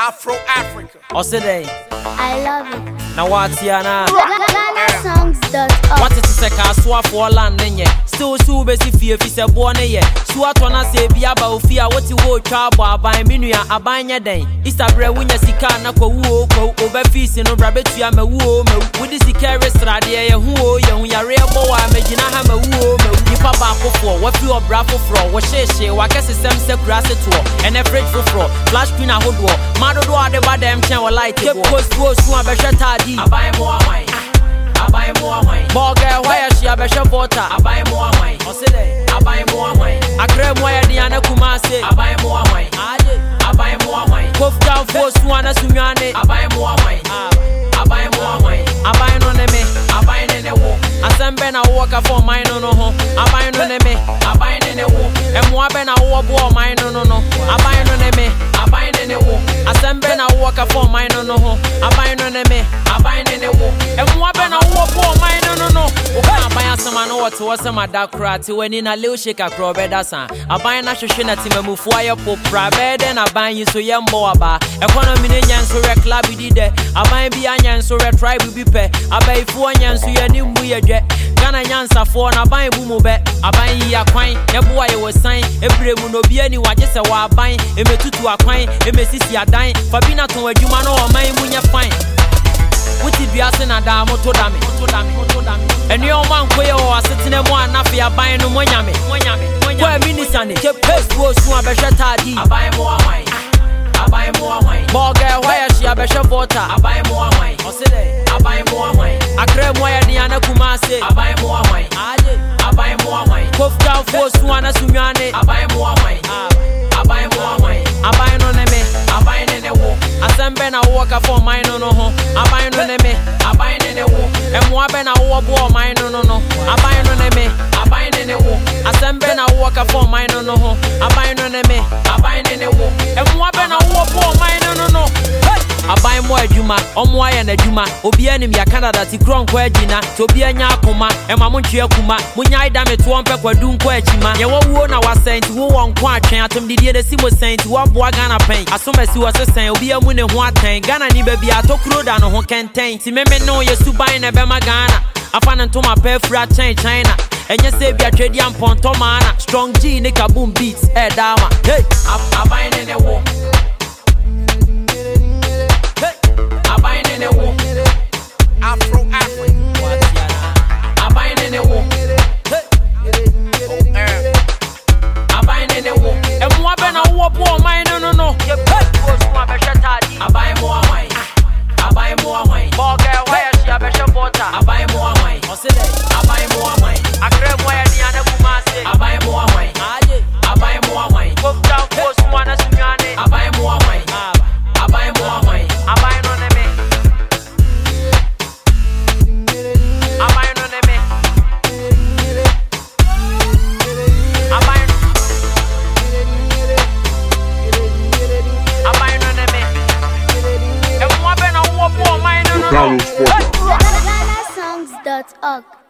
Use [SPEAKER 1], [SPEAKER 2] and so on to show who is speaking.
[SPEAKER 1] Afro Africa.
[SPEAKER 2] Osede.
[SPEAKER 3] I love it.
[SPEAKER 2] Now what's yana?
[SPEAKER 3] GhanaSongs.org.
[SPEAKER 2] What it is a caswa for land nenye. Still so busy fear if a born ye. Swat wanna say be about fear what you will trouble by minuya abanya day. It's a bread when you see kana ko over feast in a rabbit to yam a woo. With this carry stradia who young ya real boy, imagine I have a woo. You papa for what you are bravo for. What she what guess is some grass at all. And a fridge for flash screen a hood wall. Mado do the bad them channel light. Post one better tardy. I buy more wine. I buy more wine. Morgan, why she a better water? I buy more wine. I buy more wine. I crave more Diana Kumase. I buy more wine. I buy more wine. Puff down force one as Sunyane. I buy more wine. I buy more wine. I buy no me. I buy in the walk. I send Ben a walker for mine no home. I buy no me. I buy in the walk. And more Ben a walk for mine no. I buy no me. I buy in the walk. I send Ben a walker for mine no home. I buy no me. I buy in the walk. And more Ben a walk for mine no. I buy some man what to some dark crat when in a little shake a crow better son. I buy na shoshina team move fire pop bed and I buy you so young boaba. Economy nyan so re club did there. I buy be anyan so re tribe be pe. I buy 4 nyan so ya nim we jet. Ghana nyansa for na buy bumu be. I buy ya kwine. Eboa ye was sign. Every no be any wa just a wa buy. E me tutu akwine. E me sisi adan. Fabina to adwuma no o man munya fine. Wuti biase na da moto dame. Eni o man koye o asetene mo anafe aban no monyame. Kwa minisane ke paste post no abehwe tadi. Aban mo awan. Aban mo awan. Morgan why she abehwe water. Aban mo awan. Osede. Aban mo awan. Akre mo ya Diana Kumase. Aban mo awan. Aban mo awan. Puff down force one as Sunyane. Aban mo awan. Aban mo awan. Aban no me. Aban ne wo. Asem Ben a walker for mine no home. Aban no me. Aban ne wo. And more Ben a walk for mine no. Aban no me. Aban ne wo. Asem Ben a walker for mine no home. Aban no me. Aban ne wo. And more Ben a walk for mine no. Aban mo adwuma, omo aye na adwuma. Obi anim ya Canada ti kron kwa agina. To obi anya akoma, e ma montwe akuma. Munya ida me to onpe kwadu nko achima. Ye wo na wasent wo won ko atwen atom didie de simo sent wo boa Ghana pen. Asomasi wo sesen obi amu ne ho atan. Ghana ni ba bia tokuro da no ho kenten. Ti meme no ye suban na be ma Ghana. Afana ntoma pe fra China. Enye se bia twedi ampon to mana. Strong G ne kaboom beats e dama. Hey, aban ne wo.
[SPEAKER 1] Afro Africa.
[SPEAKER 2] I buy in the wall. I buy in the wall. And more than a war mine no. You pay for some better tardy. I buy more wine. I buy more wine. Morgan, why she a better water? I buy more wine. I buy more wine. I crave more Diana Kumase. I buy more wine. I buy more wine. Puff down force one as Sunyane. I buy more wine. I buy more wine. I buy no me.
[SPEAKER 3] GhanaSongs.org.